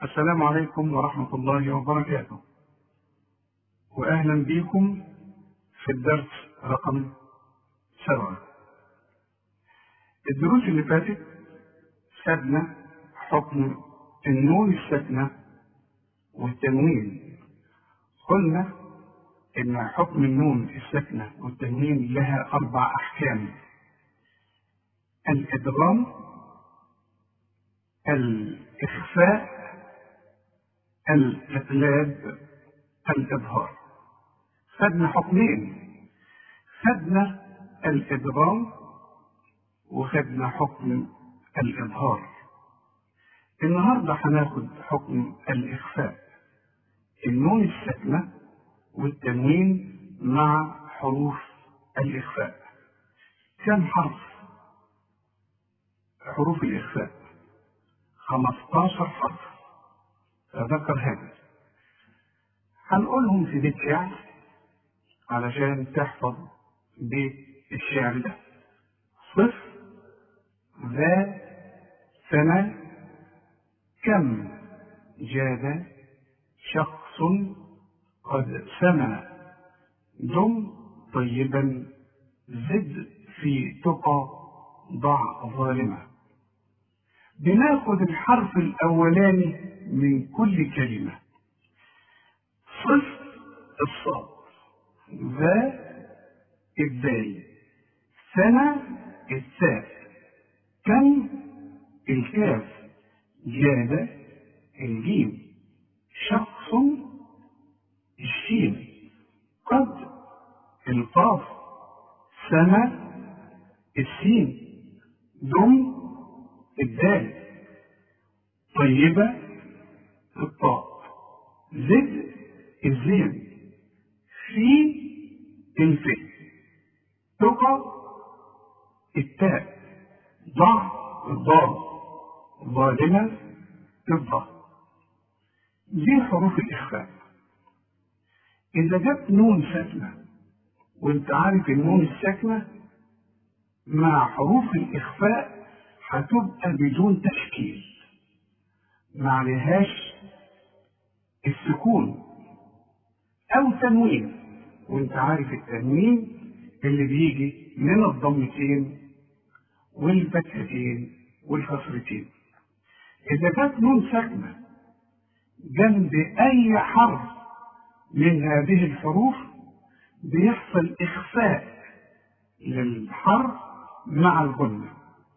السلام عليكم ورحمة الله وبركاته، وأهلا بكم في الدرس رقم 7. الدروس اللي فاتت خدنا حكم النون الساكنة والتنوين. قلنا إن حكم النون الساكنة والتنوين لها 4 أحكام: الإدغام، الإخفاء، الإقلاب، الإظهار. خدنا حكمين، خدنا الإدغام وخدنا حكم الإظهار. النهاردة هناخد حكم الإخفاء، النون الساكنة والتنوين مع حروف الإخفاء. كم حرف حروف الإخفاء؟ 15 حرف. تذكر هذا، هنقولهم في بيت شعر علشان تحفظ بيت الشعر ده: صف، ذا، سنة، كم، جاد، شخص، قد سمى، دم، طيبا، زد، في تقى، ضع، ظالمة. بناخد الحرف الأولاني من كل كلمة. صف الصاد، ذا الدال، سنة الثاء، كم الكاف، جاد الجيم، شخص الشين، قد القاف، سنة السين، دم الدال، طيبة الطاء، زد الزين، في الفه، تقى التاء، ضع الضاد، ظالمة الضاء. دي حروف الإخفاء. إذا جت نون ساكنة، وانت عارف النون الساكنة مع حروف الإخفاء هتبقى بدون تشكيل، ما عليهاش السكون أو تنوين، وانت عارف التنوين اللي بيجي من الضمتين والفتحتين والكسرتين. إذا جت نون ساكنة جنب أي حرف من هذه الحروف بيحصل إخفاء للحرف مع الغنة.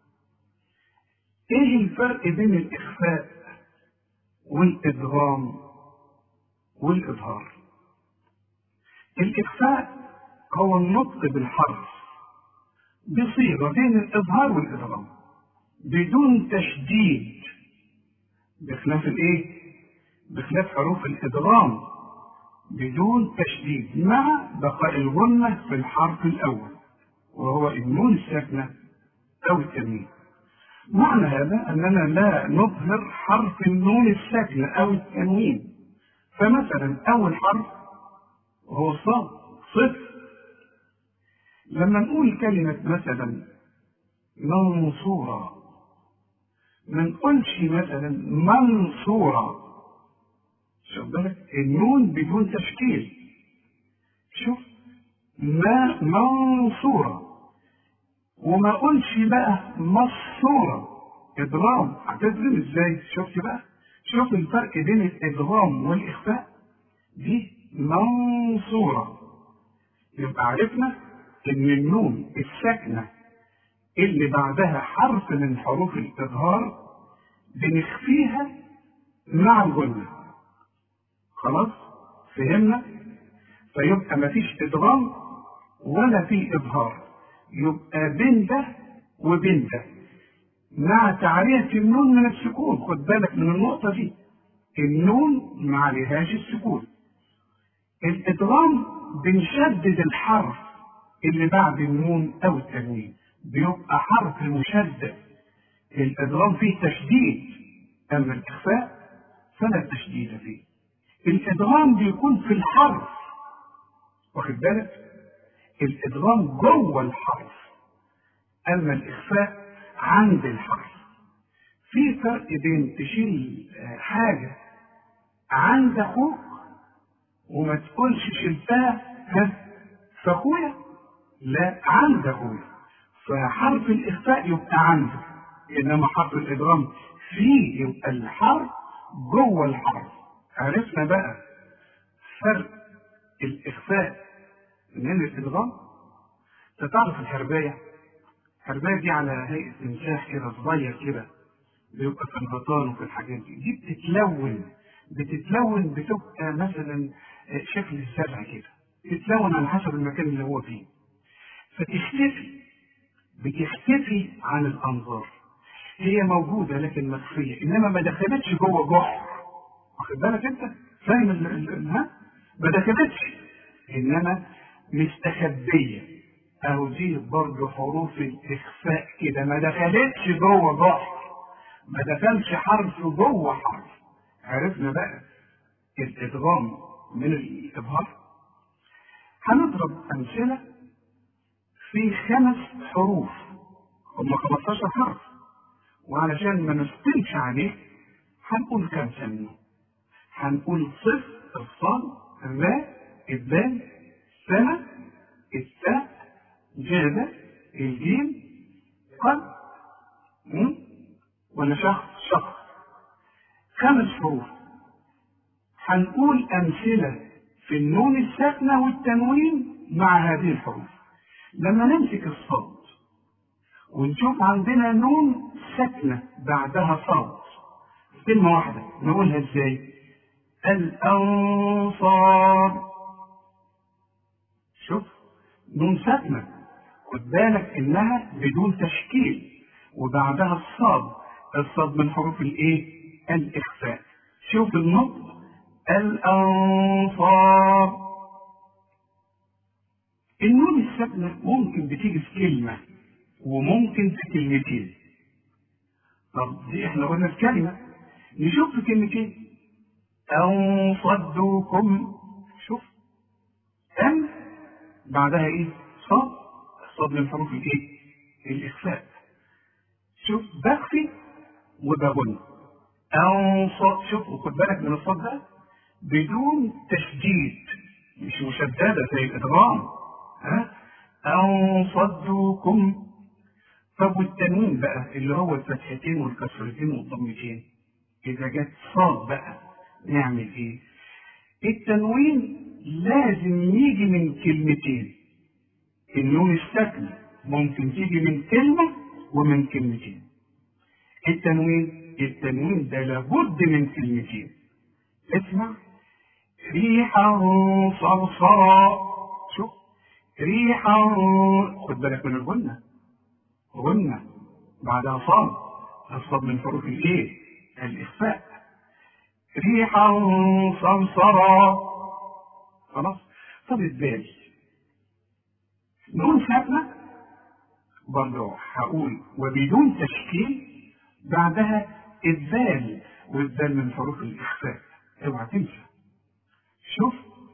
إيه الفرق بين الإخفاء والإدغام والإظهار؟ الإخفاء هو النطق بالحرف بصيغة بين الإظهار والإدغام بدون تشديد، بخلاف الإيه؟ بخلاف حروف الإدغام بدون تشديد مع بقاء الغنة في الحرف الأول وهو النون الساكنة أو التنوين. معنى هذا أننا لا نظهر حرف النون الساكنة أو التنوين. فمثلا أول حرف هو الصاد، صف. لما نقول كلمة مثلا منصورة ما نقولش مثلا منصورة، شوف بالك النون بدون تشكيل. شوف ما منصورة، وما قلش بقى مصورة إدغام. هتدغم ازاي؟ شفت بقى؟ شوف الفرق بين الإدغام والإخفاء. دي منصورة، يبقى عرفنا إن النون الساكنة اللي بعدها حرف من حروف الإظهار بنخفيها مع الغنة. خلاص فهمنا؟ فيبقى مفيش إدغام ولا في إظهار، يبقى بين ده وبين ده مع تعرية النون من السكون. خد بالك من النقطة دي، النون ما عليهاش السكون. الإدغام بنشدد الحرف اللي بعد النون أو التنوين، بيبقى حرف مشدد. الإدغام فيه تشديد، أما الإخفاء فلا تشديد فيه. الإدغام بيكون في الحرف، واخد بالك؟ الإدغام جوه الحرف، أما الإخفاء عند الحرف. في فرق بين تشيل حاجة عند أخوك وما تقولش شلتها في أخويا، لا، عند أخويا، فحرف الإخفاء يبقى عنده، إنما حرف الإدغام فيه يبقى الحرف جوه الحرف. عرفنا بقى فرق الإخفاء من الإدغام. تعرف الحرباية؟ الحرباية دي على هيئة تمساح كده صغير كده، بيبقى في الغطان وفي الحاجات دي بتتلون بتبقى مثلا شكل الزرع كده، بتتلون على حسب المكان اللي هو فيه، بتختفي عن الأنظار. هي موجودة لكن مخفية، إنما ما دخلتش جوه جحر. واخد بالك أنت؟ فاهم ما دخلتش، إنما مستخبية. أهو دي برضه حروف الإخفاء كده، ما دخلتش جوه جحر، ما دخلش حرف جوه حرف. عرفنا بقى الإدغام من الإظهار. هنضرب أمثلة في 5 حروف، هم 15 حرف، وعلشان ما نستنش عليه هنقول 5 منهم. هنقول صف، الصاد، الراء، الدال، سنة، التاء، جادة، الجيم، قد، ولا شخص. 5 حروف. هنقول أمثلة في النون الساكنة والتنوين مع هذه الحروف. لما نمسك الصاد ونشوف عندنا نون ساكنة بعدها صاد، كلمة واحدة، نقولها ازاي؟ الأنصار. شوف، نون ساكنة، خد بالك إنها بدون تشكيل، وبعدها الصاد من حروف الإيه؟ الإخفاء. شوف النطق، الأنصار. النون الساكنة ممكن بتيجي في كلمة وممكن في كلمتين. طب دي احنا قلنا في كلمة، نشوف في كلمتين. أن صدوكم، شوف، أن بعدها إيه؟ صاد من حروف الإيه؟ الإخفاء. شوف، بخفي وبغن. أن صد، شوف، وخد بالك من الصاد ده بدون تشديد، مش مشددة زي الإدغام. أن صدوكم. طب والتنوين بقى اللي هو الفتحتين والكسرتين والضمتين، إذا جت صاد بقى نعمل إيه؟ التنوين لازم يجي من كلمتين. النون الساكنة ممكن تيجي من كلمة ومن كلمتين. التنوين ده لابد من كلمتين. اسمع، ريحا صرصرا. شوف، ريحا، خد بالك من غنة بعدها الصاد من حروف الايه؟ الإخفاء. ريحا صرصرا. خلاص. طب الدال نون ساكنة برضه هقول وبدون تشكيل، بعدها الذال، والذال من حروف الإخفاء، اوعى تنسى. شوف،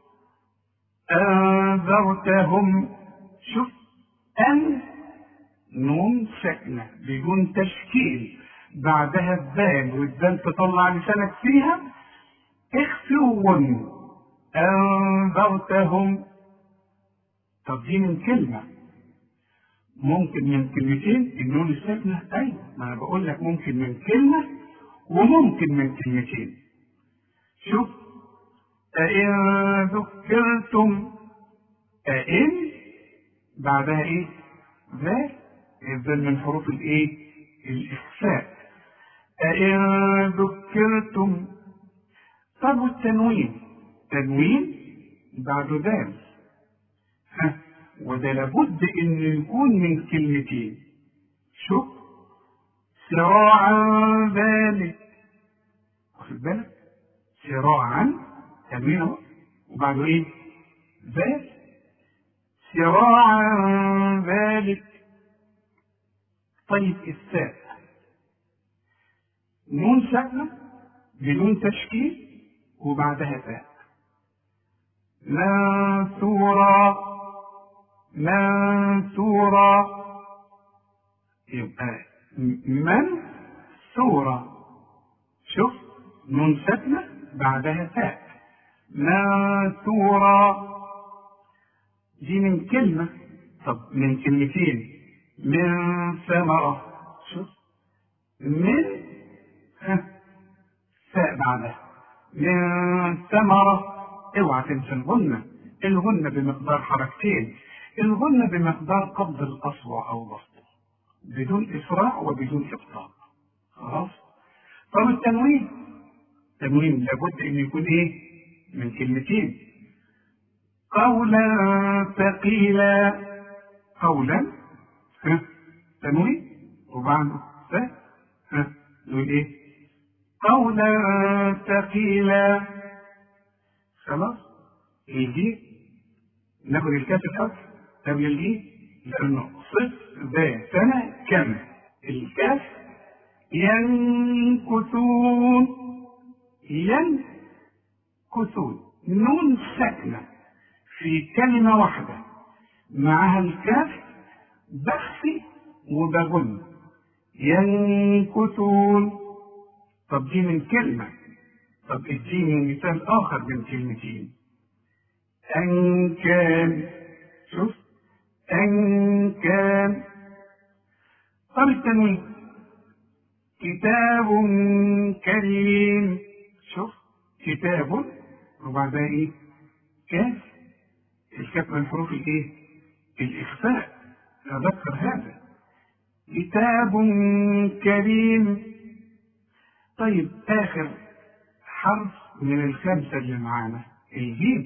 أنذرتهم. شوف، أن نون ساكنة بدون تشكيل، بعدها الذال، والذال تطلع لسانك فيها، اخفوا. أنذرتهم. طب دي من كلمة، ممكن من كلمتين. النون الساكنة أيوة، ما أنا بقول لك ممكن من كلمة وممكن من كلمتين. شوف، أئن ذكرتم. أئن بعدها إيه؟ الذال من حروف الإيه؟ الإخفاء. أئن ذكرتم. طب والتنوين؟ تنوين بعده ذال، وده لابد إنه يكون من كلمتين. شوف، سراعا ذلك. واخد بالك؟ سراعا تنوين وبعده ايه؟ ذلك. سراعا ذلك. طيب الثاء نون ساكنة بدون تشكيل وبعدها ثاء. منثورا. يبقى من سورة. شوف نون ساكنة بعدها تاء. منثورا دي من كلمة. طب من كلمتين. من ثمرة. شوف من تاء بعدها. من ثمرة. اوعى تنسى الغنة. الغنة بمقدار حركتين. الغنة بمقدار قبض الأصبع أو بسطه بدون إسراع وبدون إبطاء. خلاص. طب التنوين. التنوين لابد أن يكون إيه؟ من كلمتين. قولا ثقيلا. قولا تنوين وبعده نقول إيه؟ قولا ثقيلا. خلاص. الجيم ناخد الكاف الأول قبل الجيم لأنه صف ذا سنة كم. الكاف ينكثون. ينكثون نون ساكنة في كلمة واحدة معها الكاف بخفي وبغن. ينكثون. طب دي من كلمة. طب اديني مثال آخر من كلمتين. أن كان. شوف أن كان. طب التنوين. كتاب كريم. شوف كتاب وبعدها ايه؟ كاف. الكاف من حروف الايه؟ الإخفاء. أذكر هذا. كتاب كريم. طيب آخر حرف من الخمسة اللي معانا الجيم.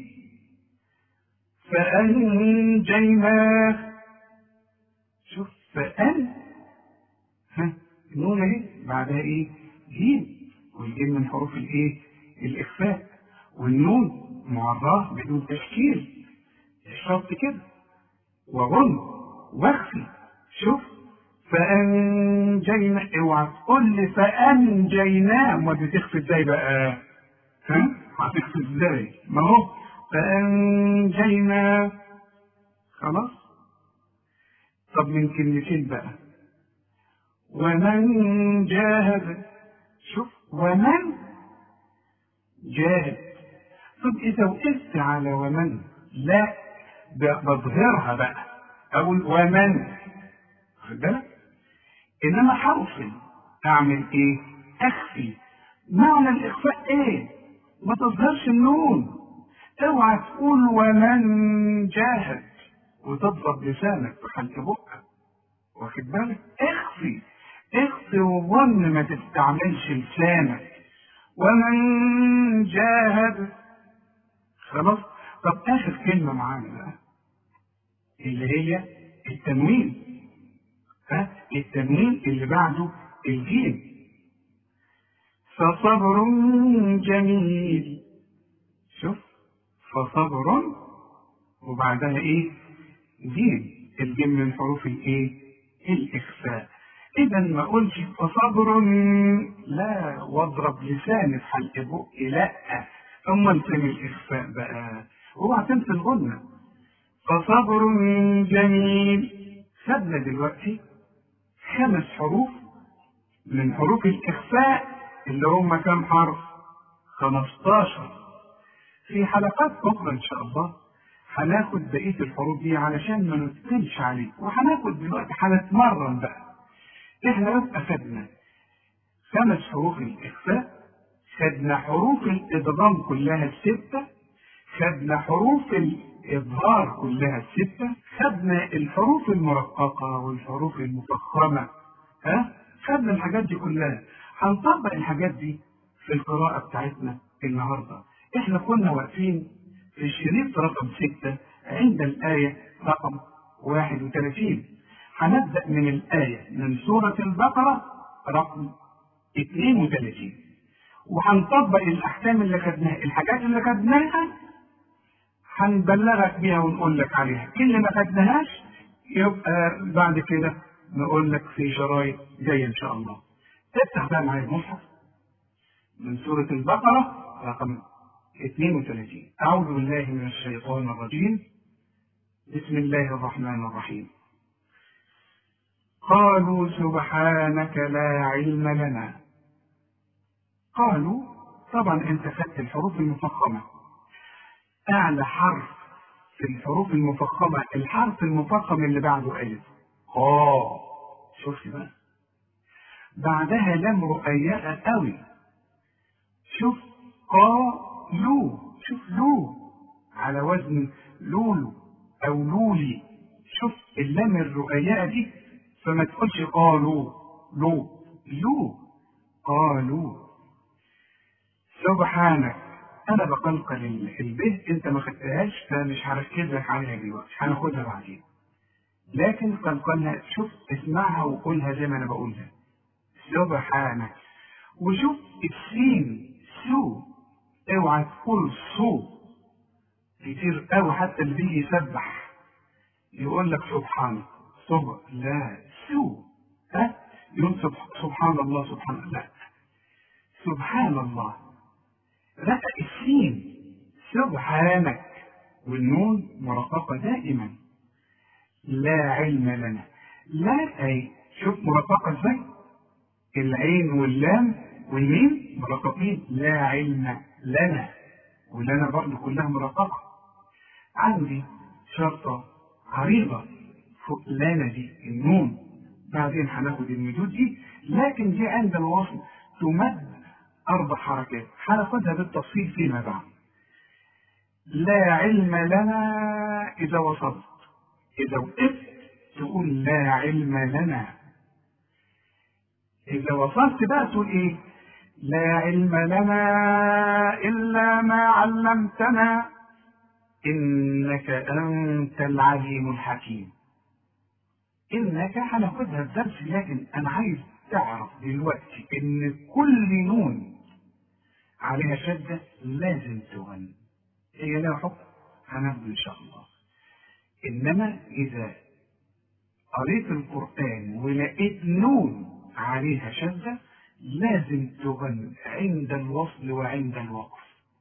فأنجيناه. شوف فأن النون اهي بعدها ايه؟ جيم. والجيم من حروف الايه؟ الإخفاء. والنون معراه بدون تشكيل. الشرط كده. وغن واخفي. شوف فأنجينا. اوعى تقول لي فأنجيناه ما بتخفي ازاي بقى؟ هتخفي ازاي؟ ما هو فأنجينا. خلاص. طب من كلمتين بقى. ومن جاهد. شوف ومن جاهد. طب إذا وقفت على ومن لا بظهرها بقى أقول ومن. خد بالك. إنما حرفي أعمل إيه؟ أخفي. معنى الإخفاء إيه؟ ما تظهرش النون. اوعى تقول ومن جاهد وتضرب لسانك في حلق بقك. واخد بالك؟ اخفي. اخفي وظن ما تستعملش لسانك. ومن جاهد. خلاص. طب آخر كلمة معانا بقى اللي هي التنوين. التنوين اللي بعده الجيم. فصبر جميل. شوف فصبر وبعدها ايه؟ جيم. الجيم من حروف الايه؟ الإخفاء. إذا ما قلتش فصبر لا واضرب لساني في حلق بقي لا. أمال فين الإخفاء بقى؟ اوعى تنسى الغنة. فصبر جميل. خدنا دلوقتي 5 حروف من حروف الإخفاء اللي هم كم حرف؟ 15. في حلقات أخرى إن شاء الله هناخد بقية الحروف دي علشان ما نتقلش عليك. وهناخد دلوقتي هنتمرن بقى. إحنا يبقى خدنا 5 حروف الإخفاء. خدنا حروف الإدغام كلها 6. خدنا حروف الإظهار كلها 6. خدنا الحروف المرققة والحروف المفخمة. خدنا الحاجات دي كلها. هنطبق الحاجات دي في القراءة بتاعتنا النهاردة. احنا كنا واقفين في الشريط رقم 6 عند الآية رقم 31. هنبدأ من الآية من سورة البقرة رقم 32 وهنطبق الأحكام اللي خدناها. الحاجات اللي خدناها هنبلغك بيها ونقول لك عليها. اللي ما خدناهاش يبقى بعد كده نقول لك في شرايط جاية إن شاء الله. افتح بقى معايا المصحف من سورة البقرة رقم 32. أعوذ بالله من الشيطان الرجيم. بسم الله الرحمن الرحيم. قالوا سبحانك لا علم لنا. قالوا، طبعا انت خدت الحروف المفخمة، اعلى حرف في الحروف المفخمة الحرف المفخم اللي بعده ألف. شوف بقى، بعدها لام رقيقة قوي. شوف قالوا، شوف لو على وزن لولو أو لولي. شوف اللام الرقيقة دي، فما تقولش قالوا لو قالوا. سبحانك، أنا بقلقل البه، أنت ما خدتهاش فمش هركز لك عليها دلوقتي، هناخدها بعدين. لكن قلقلها، شوف اسمعها وقولها زي ما أنا بقولها. سبحانك. وشوف السين سو، اوعى تقول صو كتير قوي، حتى اللي بيجي يسبح يقول لك سبحان لا سو، يقول سبحان الله سبحان الله، لا سبحان الله. لا السين سبحانك، والنون مرققة دائما. لا علم لنا، لا أي شوف مرققة ازاي، العين واللام والميم مرققين. لا علم لنا، ولنا برضه كلها مرققة. عندي شرطة عريضة فوق لنا دي النون، بعدين هناخد المدود دي، لكن دي عند الوصل تمد 4 حركات، هناخدها بالتفصيل فيما بعد. لا علم لنا إذا وصلت، إذا وقفت تقول لا علم لنا. إذا وصلت بقى تقول إيه؟ لا علم لنا إلا ما علمتنا إنك أنت العليم الحكيم. إنك هناخدها الدرس، لكن أنا عايز تعرف دلوقتي إن كل نون عليها شدة لازم تغن، هي لها حكم هناخده إن شاء الله. إنما إذا قريت القرآن ولقيت نون عليها شدة لازم تغن عند الوصل وعند الوقف.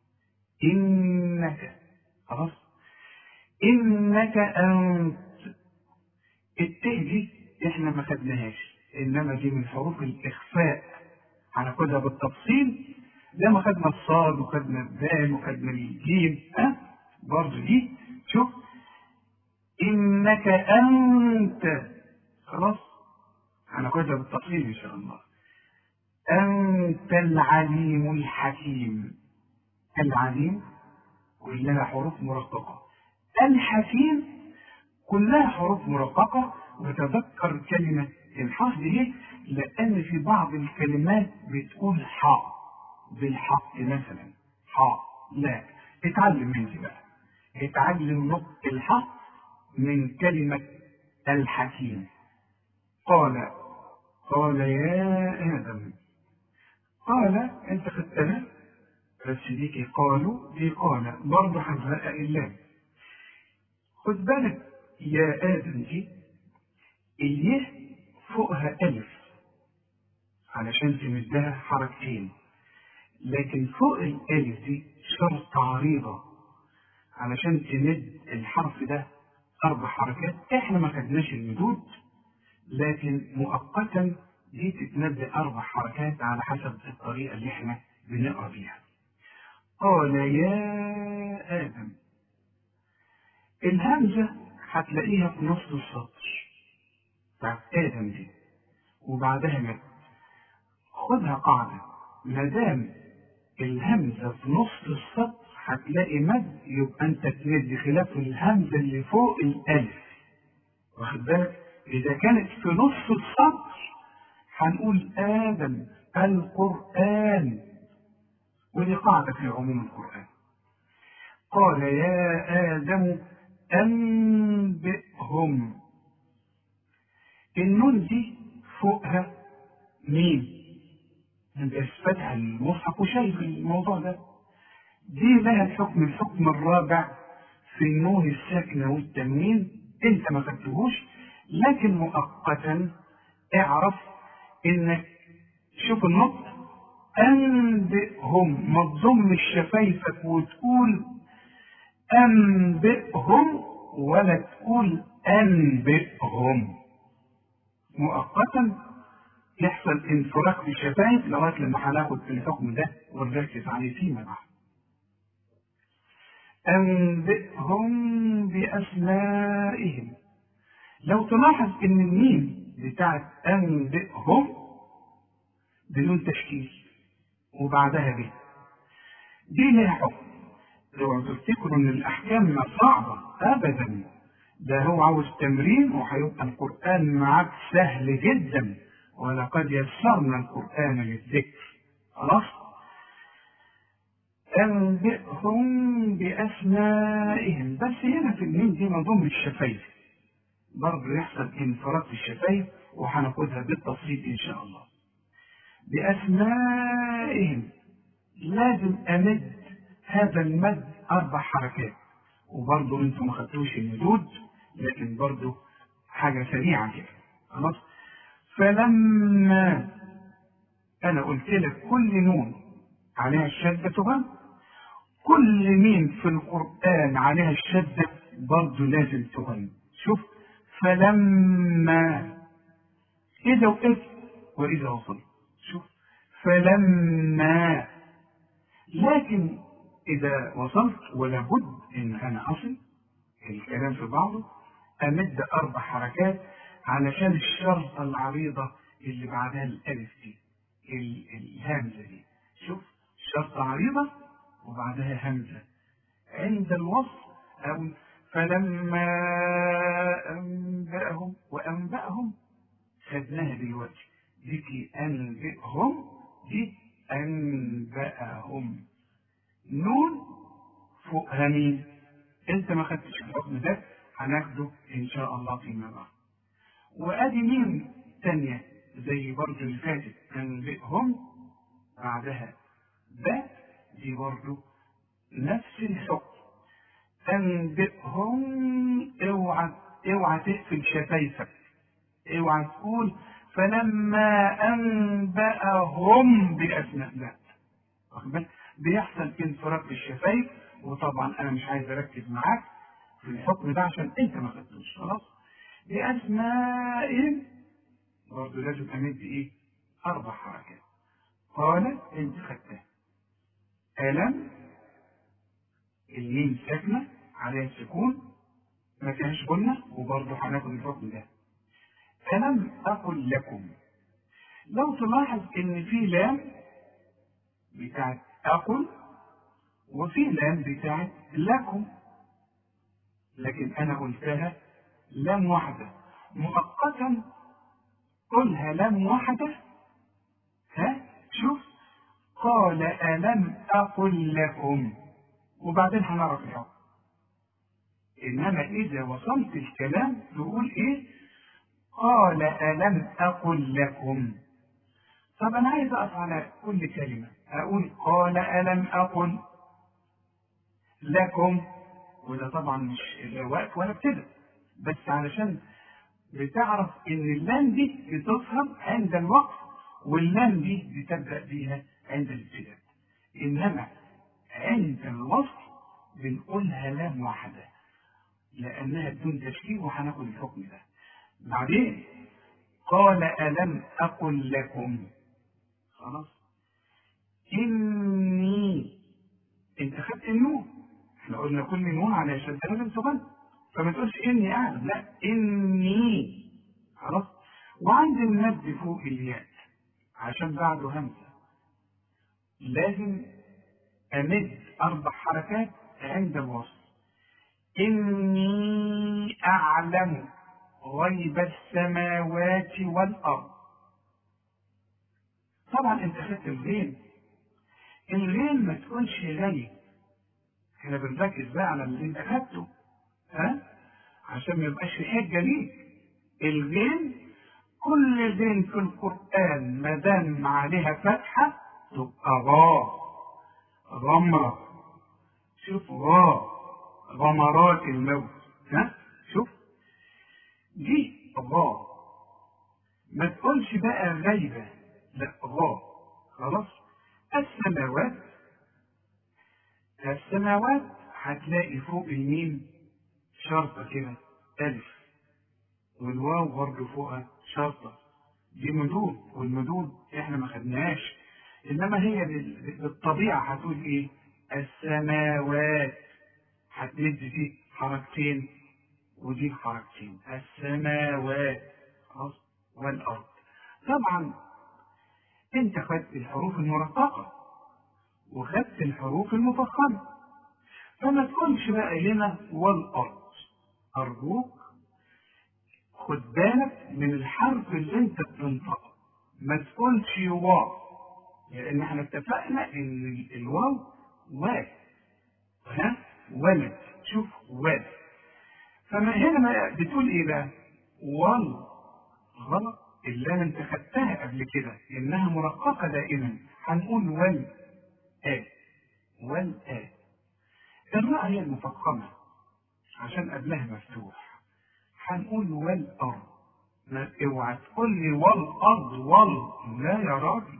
إنك، خلاص، إنك أنت. التاء دي إحنا ما خدناهاش، إنما دي من حروف الإخفاء، هناخدها بالتفصيل. لما خدنا الصاد وخدنا الدال وخدنا الجيم، برضه دي شوف إنك أنت، خلاص هناخدها بالتفصيل إن شاء الله. أنت العليم الحكيم. العليم كلها حروف مرققة، الحكيم كلها حروف مرققة. وتذكر كلمة الحرف دي، لأن في بعض الكلمات بتقول حاء بالحق مثلا، حاء لا، اتعلم مني بقى، اتعلم نطق الحق من كلمة الحكيم. قال يا آدم. قال انت خدتها، بس ديكي قالوا دي قال برضه هنزق اللام. خد بالك يا آدم دي اليه فوقها ألف علشان تمدها حركتين، لكن فوق الألف دي شرط عريضة علشان تمد الحرف ده 4 حركات. احنا ما خدناش المدود، لكن مؤقتا دي تتمد 4 حركات على حسب الطريقة اللي احنا بنقرأ بيها. قال يا آدم، الهمزة هتلاقيها في نص السطر بتاعت آدم دي وبعدها مد. خدها قاعدة، ما دام الهمزة في نص السطر هتلاقي مد، يبقى انت تمد خلاف الهمزة اللي فوق الألف. واخد بالك؟ إذا كانت في نص السطر هنقول آدم القرآن، ودي قاعدة في عموم القرآن. قال يا آدم أنبئهم. النون دي فوقها ميم، يبقى فتح المصحف وشايف الموضوع ده. دي لها الحكم الرابع في النون الساكنة والتنوين، انت ما خدتهوش، لكن مؤقتا اعرف انك شوف النطق أنبئهم، ما تضمش شفايفك وتقول أنبئهم ولا تقول أنبئهم، مؤقتا يحصل انفراج في الشفايف لغايه لما هناخد الحكم ده ونركز عليه فيما بعد. أنبئهم بأسمائهم. لو تلاحظ إن الميم بتاعت أنبئهم بدون تشكيل وبعدها ب، دي ليها حكم. لو تفتكروا إن الأحكام صعبة أبدا، ده هو عاوز تمرين وهيبقى القرآن معاك سهل جدا، ولقد يسرنا القرآن للذكر. خلاص؟ أنبئهم بأسمائهم، بس هنا في الميم دي نضم الشفايف، برضه يحصل انفراج في الشفايف وهناخدها بالتفصيل إن شاء الله. بأسمائهم لازم أمد هذا المد 4 حركات، وبرضه انتم ما خدتوش المدود، لكن برضه حاجة سريعة كده. خلاص؟ فلما أنا قلت لك كل نون عليها الشدة تغم، كل ميم في القرآن عليها الشدة برضه لازم تغم. شوف، فلما إذا وقفت وإذا وصلت، شوف فلما، لكن إذا وصلت ولابد إن أنا أصل الكلام في بعضه أمد 4 حركات علشان الشرطة العريضة اللي بعدها الألف دي، الهمزة دي. شوف، شرطة عريضة وبعدها همزة عند الوصل، أو فلما أنبأهم، وأنبأهم خدناها دلوقتي، دي أنبئهم، دي أنبأهم. نون فوقها مين؟ أنت ما خدتش الحكم ده، هناخده إن شاء الله فيما بعد. وأدي مين تانية زي برضه اللي فاتت، أنبئهم بعدها ب، دي برضه نفس الحكم. أنبئهم، اوعى تقفل شفايفك، اوعى تقول فلما أنبأهم بأسماء، لا، واخد بالك؟ بيحصل انفراج في الشفايف، وطبعا أنا مش عايز أركز معاك في الحكم ده عشان أنت ما خدتوش. خلاص؟ بأسمائهم برضه لازم أمد إيه؟ 4 حركات. قال أنت خدتها. ألم، الميم ساكنة عليها السكون ما فيهاش غنة، وبرضه هناخد الحكم ده. ألم أقل لكم، لو تلاحظ إن في لام بتاعت أقل وفي لام بتاعت لكم، لكن أنا قلتها لام واحدة مؤقتا، قلها لام واحدة. ها شوف، قال ألم أقل لكم، وبعدين هنعرف الحكم. إنما إذا وصلت الكلام تقول إيه؟ قال ألم أقل لكم. طب أنا عايز أقف على كل كلمة، أقول قال ألم أقل لكم، وده طبعا مش وقت ولا ابتدى، بس علشان بتعرف إن اللام دي بتظهر عند الوقف، واللام دي بتبدأ بيها عند الابتداء. إنما عند الوصل بنقولها لام واحدة لأنها بدون تشكيل، وهناخد الحكم ده بعدين. قال ألم أقل لكم. خلاص؟ إني، أنت خدت النون، احنا قلنا كل نون على شدة لازم تغنى، فما تقولش إني أعلم، لا، إني. خلاص؟ وعند المد فوق الياء عشان بعده همزة لازم أمد 4 حركات عند الوصل. إني أعلم غيب السماوات والأرض. طبعا أنت خدت الغين، الغين ما تكونش غيب، احنا بنركز بقى على اللي أنت خدته، ها، عشان ما يبقاش في حجة ليك. الغين كل غين في القرآن ما دام عليها فتحة تبقى غاء، غمرة. شوف، غاء، غمرات الموت، ها، شوف دي غاء، ما تقولش بقى غيبة، لا، غاء. خلاص؟ السماوات هتلاقي فوق الميم شرطة كده ألف، والواو برضه فوقها شرطة، دي مدود، والمدود احنا ما خدناهاش، انما هي بالطبيعة هتقول ايه؟ السماوات، هتمد دي حركتين ودي حركتين، السماوات، خلاص، والأرض. طبعا انت خدت الحروف المرققة وخدت الحروف المفخمة، فما تقولش بقى هنا والأرض. أرجوك خد بالك من الحرف اللي انت بتنطقه، ما تقولش واو، لان احنا اتفقنا ان الواو واو، ها، ولد، شوف ولد. فما هنا ما بتقول ايه بقى؟ وال، غلط، اللام انت خدتها قبل كده انها مرققه دائما، هنقول وال وال الراء هي المفخمه عشان قبلها مفتوح، هنقول والارض. ما اوعى تقول لي والارض لا يا راجل،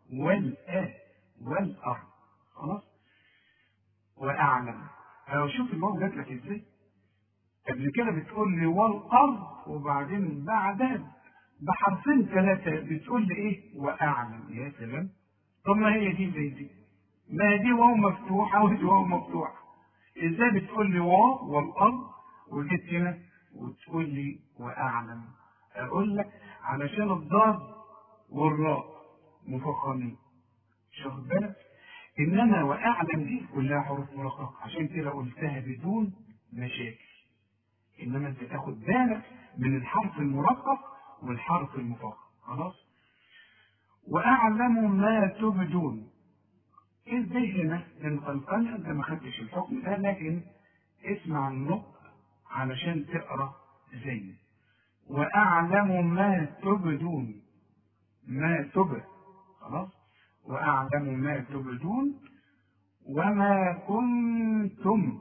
والارض، خلاص. واعلم، اهو شوف الواو جات لك ازاي. قبل كده بتقول لي والارض وبعدين بعدها بحرفين ثلاثه بتقول لي ايه؟ واعلم. يا سلام، طب ما هي دي زي دي، ما دي واو مفتوحه ودي واو مفتوحه، ازاي بتقول لي واو والارض وجيت هنا وتقول لي واعلم؟ اقول لك علشان الضاد والراء مفخمين، شوف بالك، انما واعلم دي كلها حروف مرققه، عشان كده قلتها بدون مشاكل. انما انت تاخد بالك من الحرف المرقق والحرف المفخم، خلاص. واعلم ما تبدون، ازاي هنا القلقله؟ انت ما خدتش الحكم ده، لكن اسمع النطق علشان تقرا زي واعلم ما تبدون، ما تبد، خلاص. واعلم ما تبدون وما كنتم،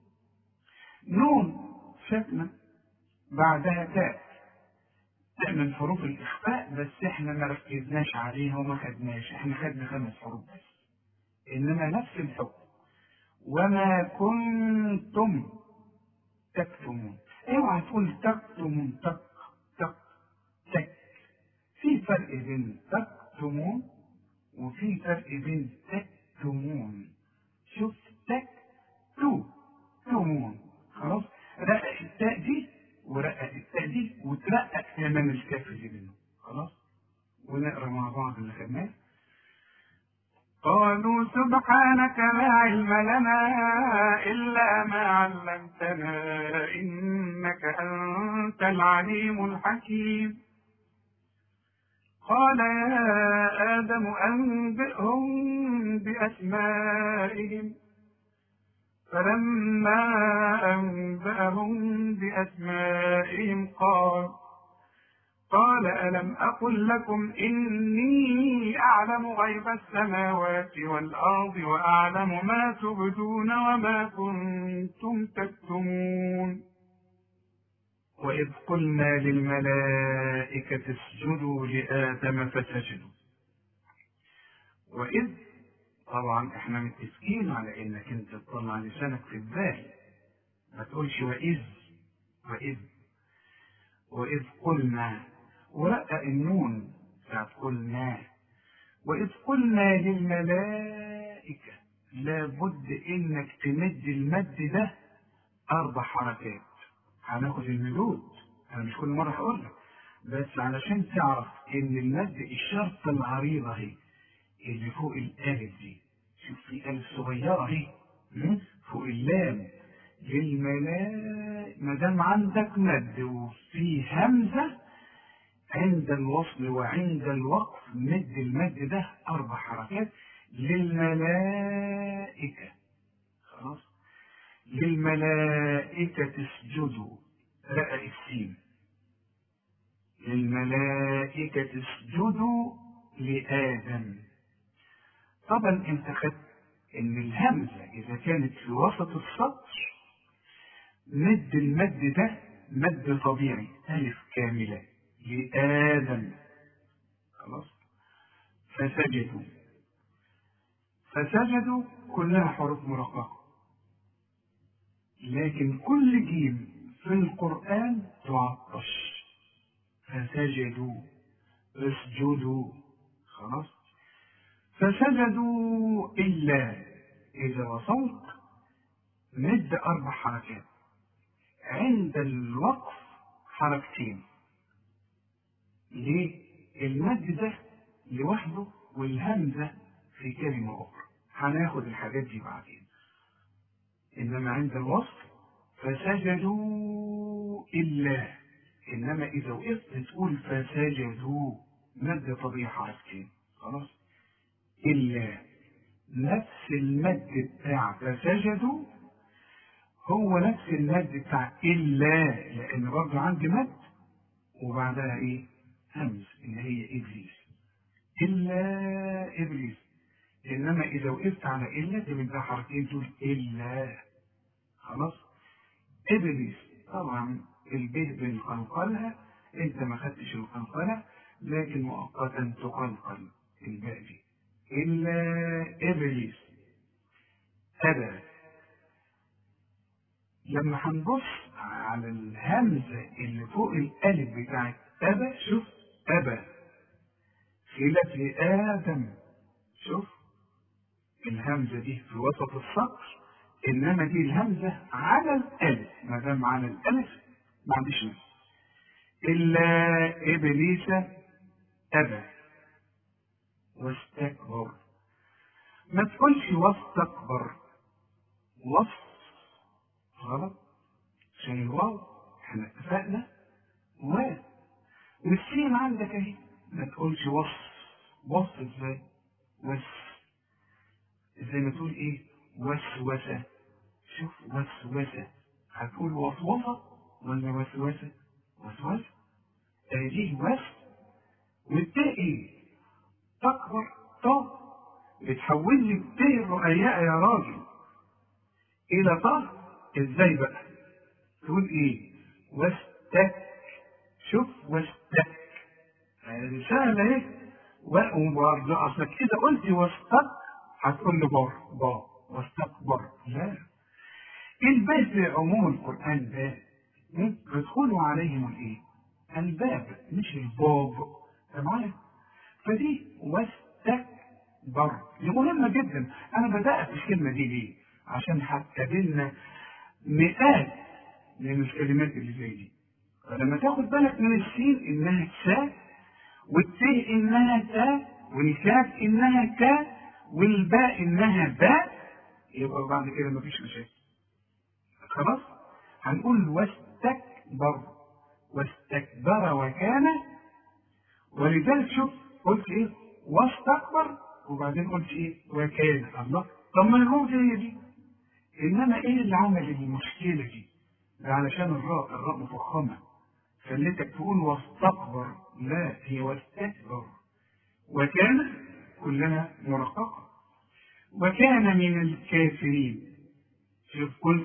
نون شفنا بعدها تاء، تاء من حروف الاخفاء، بس احنا ما ركزناش عليها وما خدناش، احنا خدنا 5 حروف بس، انما نفس الحكم. وما كنتم تكتمون، اوعى تقول تكتمون، تك، في فرق بين تكتمون وفي فرق بين تكتمون. شوف تك تمون، خلاص، رقق التاء دي ورقق التاء دي وترقق امام الكاف اللي بينهم، خلاص. ونقرا مع بعض اللي خدناه. قالوا سبحانك لا علم لنا إلا ما علمتنا إنك أنت العليم الحكيم. قال يا آدم أنبئهم بأسمائهم، فلما أنبأهم بأسمائهم قال ألم أقل لكم إني أعلم غيب السماوات والأرض وأعلم ما تبدون وما كنتم تكتمون. وإذ قلنا للملائكة اسجدوا لآدم فسجدوا. وإذ، طبعا احنا متفقين على انك انت تطلع لسانك في البال، ما تقولش وإذ قلنا، ورقق النون بتاعت قلنا. وإذ قلنا للملائكة، لابد انك تمد المد ده 4 حركات. هناخد المدود، انا مش كل مرة هقول لك، بس علشان تعرف ان المد الشرط العريضة اهي اللي فوق الالف دي، شوف في الف صغيرة اهي فوق اللام، للملائكة، ما دام عندك مد وفي همزة عند الوصل وعند الوقف، مد المد ده 4 حركات. للملائكة، خلاص، للملائكة اسجدوا، رقق السين، للملائكة اسجدوا لآدم. طبعا انت خدت ان الهمزة اذا كانت في وسط السطر مد المد ده مد طبيعي، الف كاملة، لآدم، خلاص. فسجدوا كلها حروف مرققة، لكن كل جيم في القرآن تعطش، فسجدوا، اسجدوا. خلاص. فسجدوا إلا إذا وصلت مد 4 حركات، عند الوقف حركتين. ليه؟ المد ده لوحده والهمزة في كلمة أخرى، هناخد الحاجات دي بعدين. إنما عند الوصف فسجدوا إلا، إنما إذا وقفت تقول فسجدوا مد طبيعي حركتين. خلاص. إلا نفس المد بتاع فسجدوا هو نفس المد بتاع إلا، لأن برضه عندي مد وبعدها إيه؟ همز اللي هي إبليس. إلا إبليس. إنما إذا وقفت على إلا تبقى حركتين تقول إلا. خلاص. إبليس طبعا البه بنقلقلها، أنت ما خدتش القلقلة، لكن مؤقتا تقلقل الباء دي. إلا إبليس أبى. لما هنبص على الهمزة اللي فوق الألف بتاعت أبى، شوف أبى خلاف آدم. شوف الهمزة دي في وسط السطر، إنما دي الهمزة على الألف. ما دام على الألف ما عنديش نفس. إلا إبليس أبى واستكبر. ما تقولش واستكبر، وصف غلط عشان الواو احنا اتفقنا والسين عندك اهي. ما تقولش وصف ازاي؟ زي ما تقول ايه؟ وسوسة. شوف وسوسة هتقول وسوسة ولا وسوسة؟ وسوسة دي والتاء ايه؟ تكبر طا، بتحول لي التاء الرقيقة يا راجل الى طا. ازاي بقى؟ تقول ايه؟ شوف سهلة ايه؟ وبرضه اصلك كده قلت هتقول لي واستكبر. لا، الباب في عموم القرآن باب يدخل عليهم الايه؟ الباب مش الباب. تمام؟ فدي واستكبر دي مهمة جدا. انا بدأت الكلمة دي ليه؟ عشان هتقابلنا مئات من الكلمات اللي زي دي. فلما تاخد بالك من السين انها تسا، والتاء انها تا، والكاف انها كا، والباء انها باء، يبقى بعد كده مفيش مشاكل. خلاص. هنقول واستكبر وكان. ولذلك شوف قلت ايه؟ واستكبر وبعدين قلت ايه؟ وكان. الله، طب ما الواو هي دي. انما ايه اللي عمل المشكله دي؟ ده علشان الراء مفخمه، خليتك تقول واستكبر. لا، هي واستكبر. وكان كلها مرققه. وكان من الكافرين. شوف قلت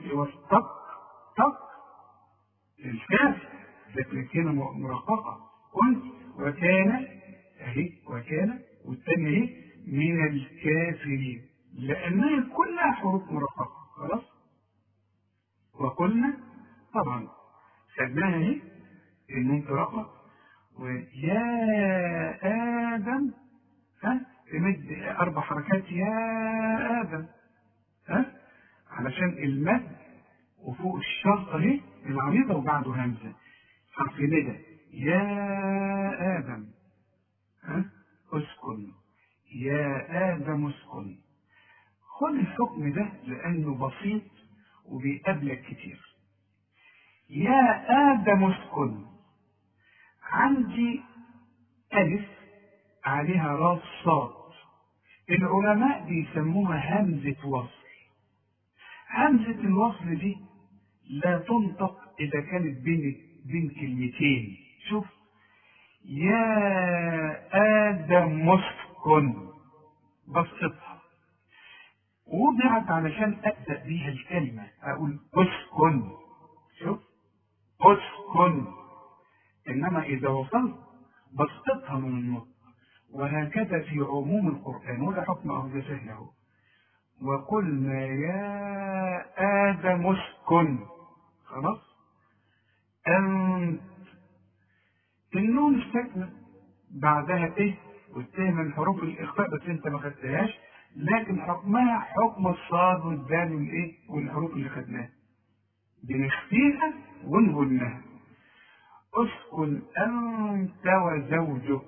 الكاف لكن كده مرققه. قلت وكان اهي، وكان والثانيه اهي من الكافرين، لانها كلها حروف مرققه. خلاص. وقلنا طبعا خدناها اهي النون ترقق. ويا ادم تمد 4 حركات يا ادم علشان المد، وفوق الشرط اهي العريضه وبعده همزه حرف ندى. يا ادم اسكن، يا ادم اسكن. خد الحكم ده لانه بسيط وبيقابلك كتير. يا ادم اسكن، عندي الف عليها راس صاد، العلماء بيسموها همزه وصل. همزه الوصل دي لا تنطق اذا كانت بين كلمتين. شوف يا ادم اسكن، بسطها وضعت علشان ابدا بيها الكلمه، اقول اسكن. شوف اسكن. انما اذا وصلت بسطتها من النطق. وهكذا في عموم القران، وده حكم اهل سهله. وقلنا يا ادم اسكن. خلاص. انت النون الساكنة بعدها ت، والت من حروف الإخفاء بس أنت ما خدتهاش، لكن حكمها حكم الصاد والدال والإيه والحروف اللي خدناها، بنخفيها ونغنها. اسكن أنت وزوجك.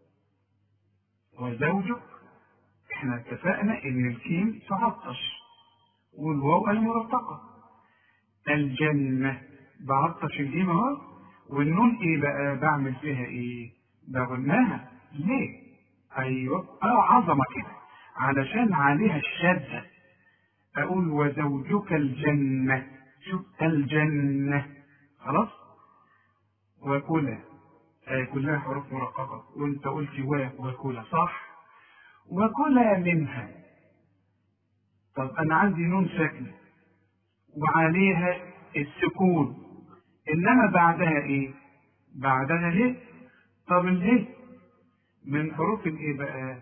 وزوجك احنا اتفقنا إن الكيم 13 والواو المرتقة. الجنة بعطش الجيم اهو، والنون ايه بقى بعمل فيها ايه؟ بغناها. ليه؟ ايوه عظمة كده علشان عليها الشدة. اقول وزوجك الجنة. شوف الجنة خلاص. وكلا كلها حروف مرققة، وانت قلت وكلا صح. وكلا منها. طب انا عندي نون ساكنة وعليها السكون، انما بعدها ايه؟ بعدها ه. طب اله من حروف الايه بقى؟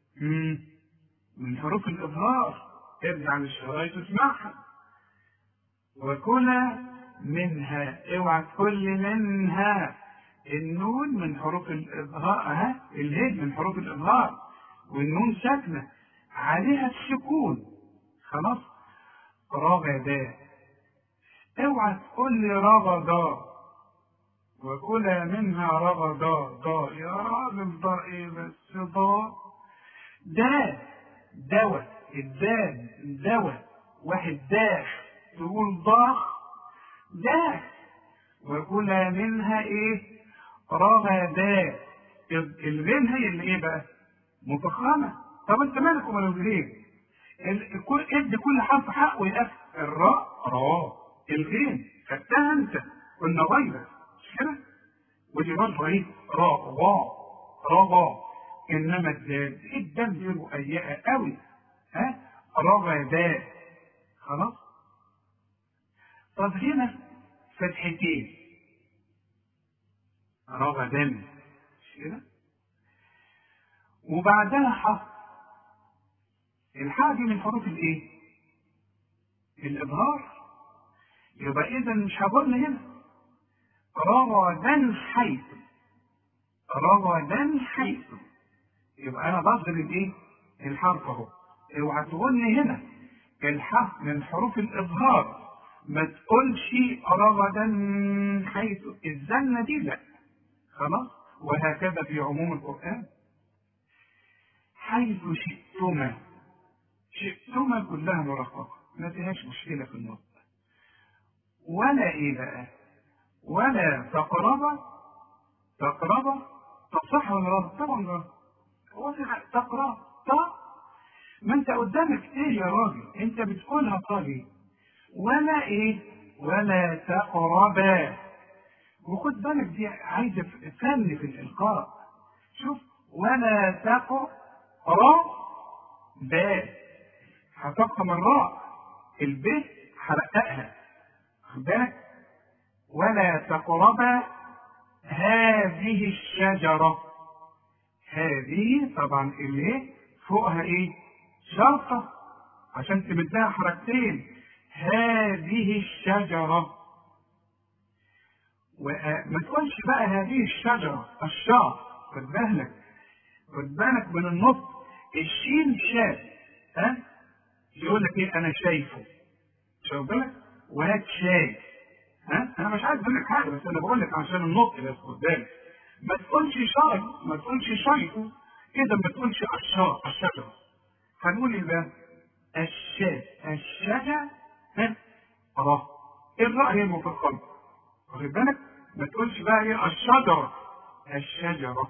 من حروف الاظهار. ارجع للشرايط واسمعها. وكلا منها، اوعى تقول منها. النون من حروف الاظهار، اله من حروف الاظهار، والنون ساكنه عليها السكون خلاص. رغدا، اوعى تقول لي رغدا. وكلا منها رغدا. ضاء يا راجل، ضاء ايه بس؟ ضاء دا دواء. الدال دواء. واحد داخ تقول ضاخ داخ. وكلا منها ايه؟ رغدا. الغين هي اللي ايه بقى؟ مفخمه. طب انت مالك ومال الغين؟ ادي كل حرف حقه يا اخي. الراء راء، الغين خدتها انت، قلنا غيرك مش كده؟ ودي برضه ايه؟ راء غاء رغا. انما الدال دي رؤيئه قوي. رغدا خلاص. طب هنا فتحتين، رغدا مش كده؟ وبعدها حرف. الحاء دي من حروف الايه؟ الابهار. يبقى اذا مش هقول هنا رغدا حيث. رغدا حيث، يبقى انا بضرب ايه؟ الحرف اهو. اوعى تقولني هنا الحرف من حروف الاظهار، ما تقولش رغدا حيث. الزنه دي لا خلاص. وهكذا في عموم القران. حيث شئتما. شئتما كلها مرققه ما فيهاش مشكله في النطق. ولا ايه بقى؟ ولا تقرب. تقرب تصح ولا غلط؟ طبعا غلط. هو في تقرب ما انت قدامك ايه يا راجل؟ انت بتقولها طري. ولا ايه؟ ولا تقربا. وخد بالك دي عايزه فن في الالقاء. شوف، ولا تقربا هتفخم الراء، الب هرققها. خد بالك. ولا تقربا هذه الشجرة. هذه طبعا اللي فوقها ايه؟ شرطة عشان تمدها حركتين. هذه الشجرة. وما تقولش بقى هذه الشجرة الشاء. خد بالك، خد بالك من النطق. الشين شاف يقول لك ايه؟ انا شايفه. شوف بالك. وهات شايف. انا مش عايز اقول لك حاجه، بس انا بقول لك عشان النطق بس. خد بالك، ما تقولش شاي، ما تقولش شايفه كده، ما تقولش الشجره. هنقول ايه بقى؟ الشجره. اه الراء هي المفخمه. واخد بالك؟ ما تقولش بقى ايه الشجره. الشجره.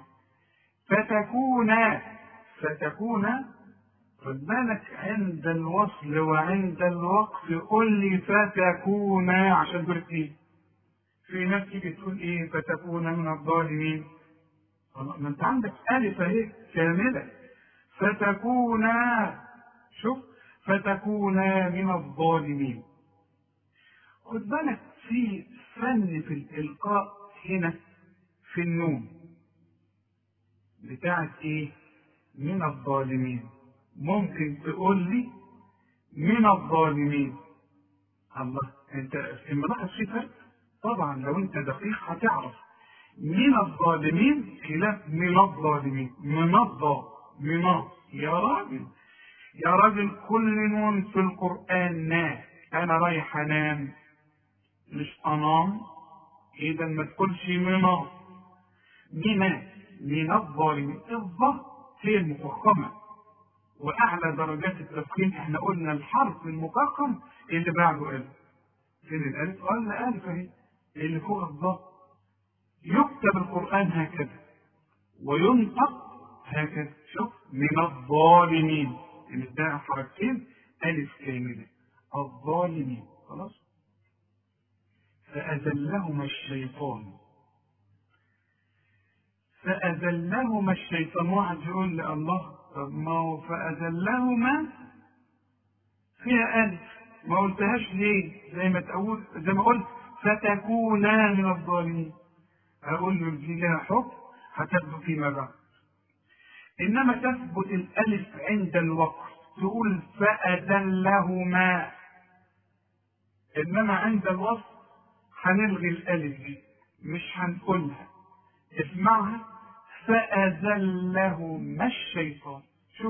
فتكون. خد بالك عند الوصل وعند الوقف قل لي فتكون، عشان دول كتير. في ناس تيجي تقول ايه؟ فتكون من الظالمين. ما انت عندك الف اهي كامله. فتكون. شوف، فتكون من الظالمين. خد بالك في فن في الالقاء هنا في النون بتاعت ايه؟ من الظالمين. ممكن تقول لي من الظالمين. الله، انت ملاحظ في فرق؟ طبعا لو انت دقيق هتعرف من الظالمين خلاف من الظالمين. من يا راجل، يا راجل كل نون في القرآن أنا رايح أنام مش أنام، إذا ما تقولش من الظالمين. الظا هي المفخمة، وأعلى درجات التفخيم احنا قلنا الحرف المفخم اللي بعده ألف. فين الألف؟ قلنا ألف أهي اللي فوق الظا. يكتب القرآن هكذا وينطق هكذا. شوف من الظالمين اللي ده حركتين ألف كاملة الظالمين. خلاص. فأذلهما الشيطان. واحد يقول لي الله، طب ما هو فأذلهما فيها ألف ما قلتهاش ليه؟ زي ما قلت فتكونا من الظالمين. أقول له دي لها حكم هتثبت فيما بعد، إنما تثبت الألف عند الوقف تقول فأذلهما، إنما عند الوصف هنلغي الألف دي مش هنقولها. اسمعها فأذلهما الشيطان. شوف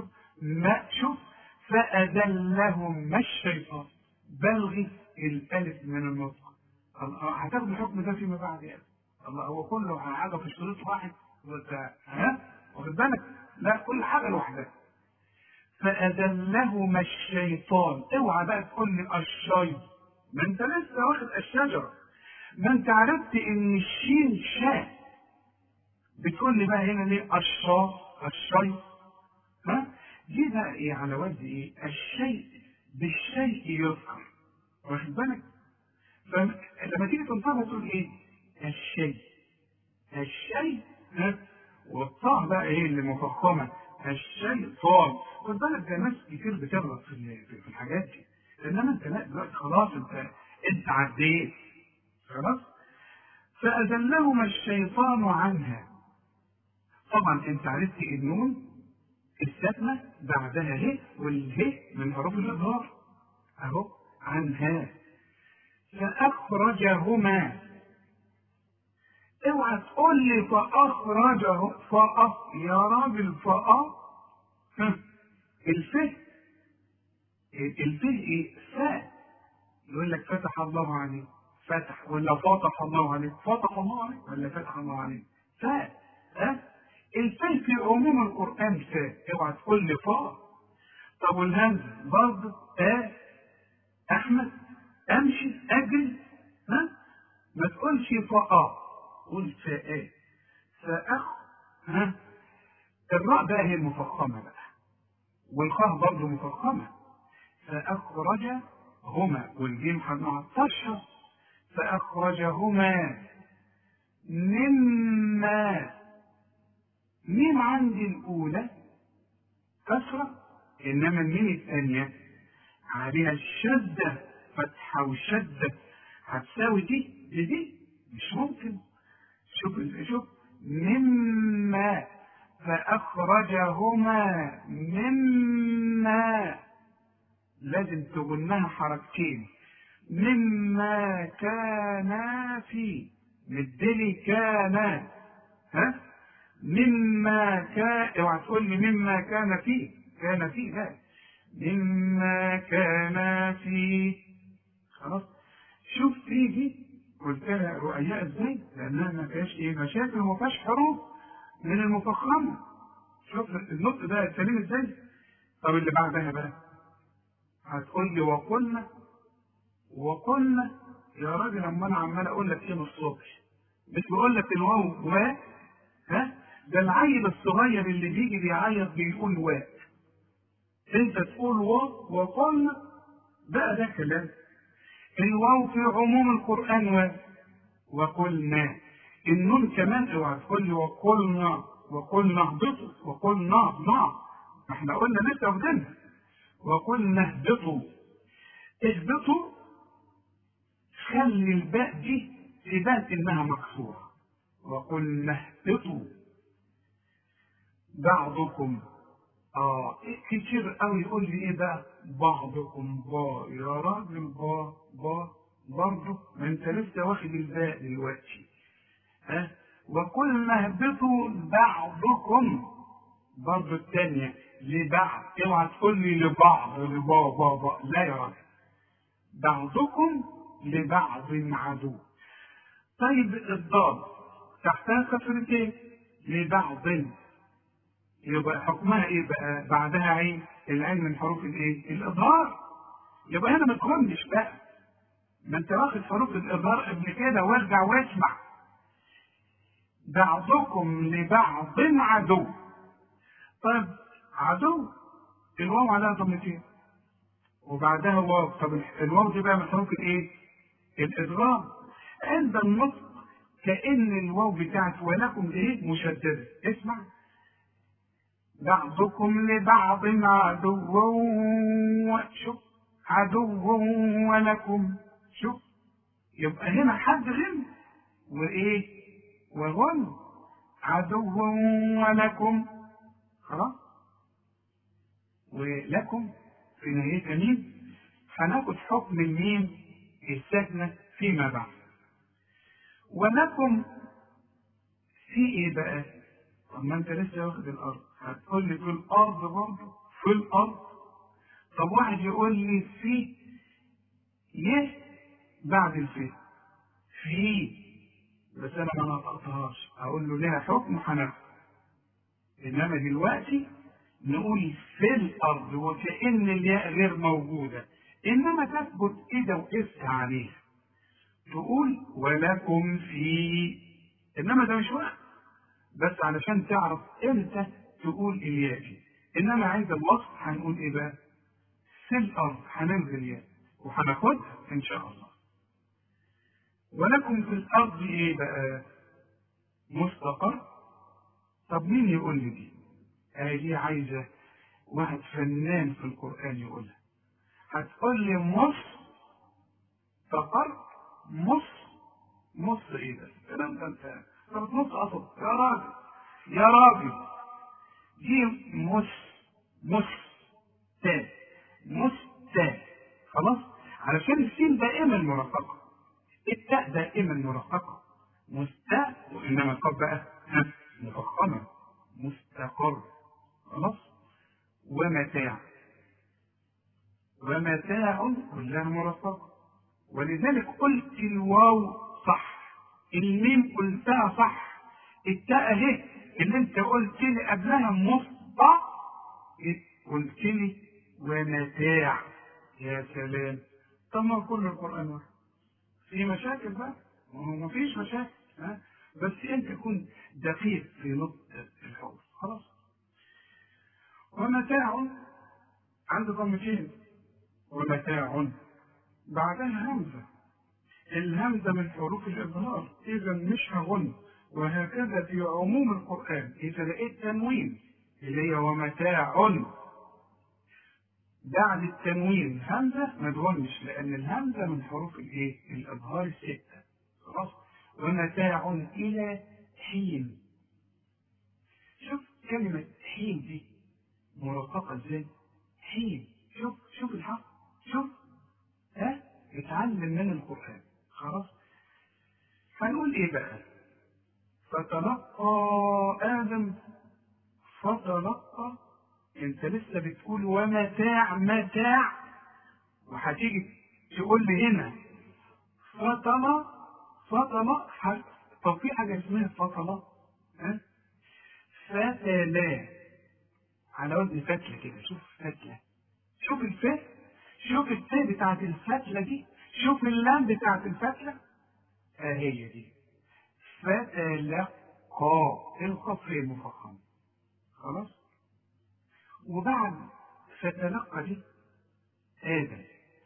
فأذلهما الشيطان، بلغي الألف من النطق. هتاخد الحكم ده فيما بعد يعني. الله هو كله حاجة في شريط واحد واخد بالك؟ لا، كل حاجة لوحدها. فأذلهما الشيطان. اوعى بقى تقول لي الشيء، ما انت لسه واخد الشجرة، ما انت عرفت ان الشين شاء. بتقول لي بقى هنا ليه الشيء؟ دي بقى ايه على وجه ايه؟ الشيء بالشيء يذكر، واخد بالك؟ فلما تيجي تنطقها تقول ايه؟ الشيء والطاء بقى ايه اللي مفخمه؟ الشيطان. خد بالك ده ناس كتير بتغلط في الحاجات دي، انما انت لا، دلوقتي خلاص انت عديت خلاص. فأذلهما الشيطان عنها. طبعا انت عرفت النون الساكنه بعدها ه، والهه من حروف الاظهار اهو عنها. فأخرجهما. اوعى تقول لي فأخرجه يا راجل الفه ايه؟ فاء. يقول لك فتح الله عليك، فتح ولا فتح الله عليك؟ فتح الله عليك ولا فتح الله عليك؟ فاء. الفاء في عموم القرآن فاء، اوعى تقول لي فاء. طب والهمز برضه احمد امشي اجري، ما تقولش فاء، قول فاء. الراء بقى هي المفخمه بقى، والخاء برضه مفخمه. فأخرجهما، والجيم هنعطشها. فأخرجهما مما. ميم عندي الأولى كسرة، إنما الميم الثانية عليها الشدة، فتحة وشدة، هتساوي دي مش ممكن. شوف مما. فأخرجهما مما، لازم تقولناها حركتين. مما كان فيه، مدلي كان مما كان. اوعى تقول لي مما كان فيه لا، مما كان فيه. خلاص. شوف فيه دي قلتها رؤياء ازاي، لانها ما فيهاش مشاكل وما فيهاش حروف من المفخمه. شوف النطق ده سليم ازاي. طب اللي بعدها بقى هتقول لي وقلنا يا راجل، اما انا عمال اقول لك ايه من الصبح، مش بقول لك الواو ده العيل الصغير اللي بيجي بيعيط بيقول واء، انت تقول وقلنا بقى ده كلام. الواو في عموم القرآن وقلنا. النون كمان اوعى تقول لي وقلنا اهبطوا، وقلنا احنا قلنا لسه واخدينها. وقلنا اهبطوا خلي الباء دي تبان انها مكسوره. وقلنا اهبطوا بعضكم. كتير قوي يقول لي ايه بقى بعضكم يا راجل برضه ما انت لسه واخد الباء دلوقتي. وقلنا اهبطوا بعضكم، برضه الثانية لبعض، اوعى تقول لي لبعض لبابا، لا يا راجل، بعضكم لبعض عدو. طيب الضاد تحتها كسرتين لبعض، يبقى حكمها ايه بقى؟ بعدها عين، العين من حروف الايه؟ الاظهار. يبقى هنا ما تغمش بقى، ما انت واخد حروف الاظهار قبل كده، وارجع واسمع. بعضكم لبعض عدو. طيب عدو الواو عليها ضمتين وبعدها واو، طب الواو دي بقى من حروف الايه؟ الادغام. عند النطق كأن الواو بتاعت ولكم دي مشددة. اسمع، بعضكم لبعض عدو، شوف عدو ولكم، شوف يبقى هنا حد غم وايه؟ وغن، عدو ولكم، خلاص. ولكم في نهايتها مين؟ هناخد حكم الميم الساكنة فيما بعد. ولكم في ايه بقى؟ طب ما انت لسه واخد الارض، هتقول لي في الارض برضه، في الارض. طب واحد يقول لي في يه بعد الفي، في، بس انا ما نطقتهاش، اقول له لها حكم هناخد. انما دلوقتي نقول في الارض وكأن الياء غير موجودة، انما تثبت ايده وقفت عليها، تقول ولكم في، انما ده مش وقت، بس علشان تعرف امتى تقول الياء دي. انما عند الوصف هنقول ايه بقى؟ في الارض، هنلغي الياء وهناخدها ان شاء الله. ولكم في الارض ايه بقى؟ مستقر. طب مين يقول لي دي؟ دي عايزه واحد فنان في القران يقولها. هتقول لي مصر فقر، مصر ايه ده؟ الكلام ده انت بتنص اصلا يا راجل، يا راجل. دي تا، تا، خلاص، علشان السين دائما مرققه، التاء دائما مرققه، مستاء، وانما القاف بقى مفخمه، مستقر، خلاص. ومتاع كلها مرققه، ولذلك قلت الواو صح، الميم قلتها صح، التاء اهي اللي انت قلت لي قبلها مصطع، قلت لي ومتاع. يا سلام، طب ما كل القرآن واحد، في مشاكل بقى؟ ما فيش مشاكل، بس انت كنت دقيق في نطق الحروف، خلاص. ومتاع عند ضمتين، ومتاع بعدها همزة، الهمزة من حروف الإظهار، إذا مش هغن. وهكذا في عموم القرآن إذا لقيت تنوين اللي هي ومتاع، بعد التنوين همزة ما تغنش، لأن الهمزة من حروف الإيه؟ الإظهار الستة، خلاص. ومتاع إلى حين. شوف كلمة حين دي مرققة إزاي؟ حين، شوف الحق، شوف، اتعلم من القرآن، خلاص. هنقول ايه بقى؟ فتلقى آدم، فتلقى، انت لسه بتقول ومتاع، وهتيجي تقول لي هنا فطلة، طب في حاجة اسمها فطلة؟ فتلا، على وزن فتلة كده، شوف فتلة، شوف شوف التاء بتاعت الفتلة دي، شوف اللام بتاعت الفتلة، هي دي فتلقى، القصر المفخم، خلاص. وبعد فتلقى دي آدم،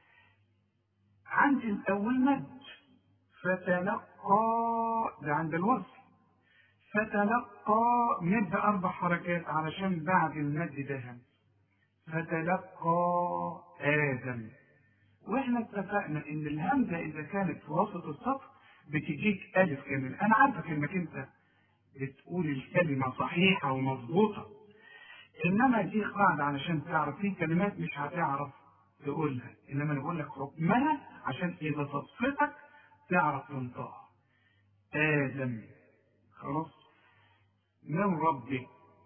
عند الأول مد، فتلقى ده عند الوصف، فتلقى مد 4 حركات علشان بعد المد ده همس، فتلقى آدم. واحنا اتفقنا ان الهمزة اذا كانت في وسط السطر بتجيك الف كامل. انا عارفك انك انت بتقول الكلمة صحيحة ومظبوطة، انما دي قاعدة علشان تعرف في كلمات مش هتعرف تقولها، انما انا بقول لك حكمها عشان اذا تصفتك تعرف تنطقها. آدم، خلاص. من ربه،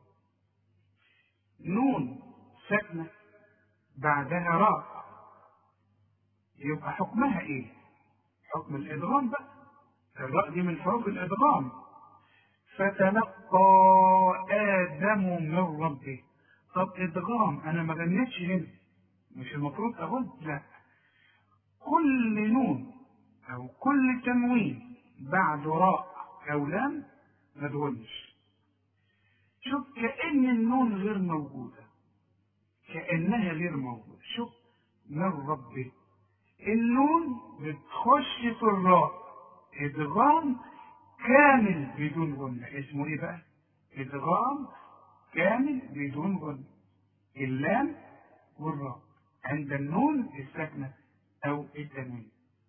نون ساكنة بعدها راء، يبقى حكمها ايه؟ حكم الادغام بقى. الراء دي من حروف الادغام. فتلقى آدم من ربه. طب ادغام انا ما غنيتش هنا، مش المفروض اقول؟ لا، كل نون او كل تنوين بعد راء او لام ما تغنش. شوف كأن النون غير موجودة، كأنها غير موجودة. شوف، من ربه، النون بتخش في الراء ادغام كامل بدون غنة. اسمه ايه بقى؟ ادغام كامل بدون غنة. اللام والراء عند النون الساكنة او التنوين.